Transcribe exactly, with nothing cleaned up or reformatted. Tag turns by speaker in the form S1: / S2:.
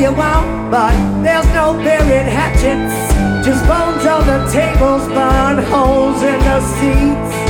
S1: you want, but there's no buried hatchets, just bones on the tables, burn holes in the seats.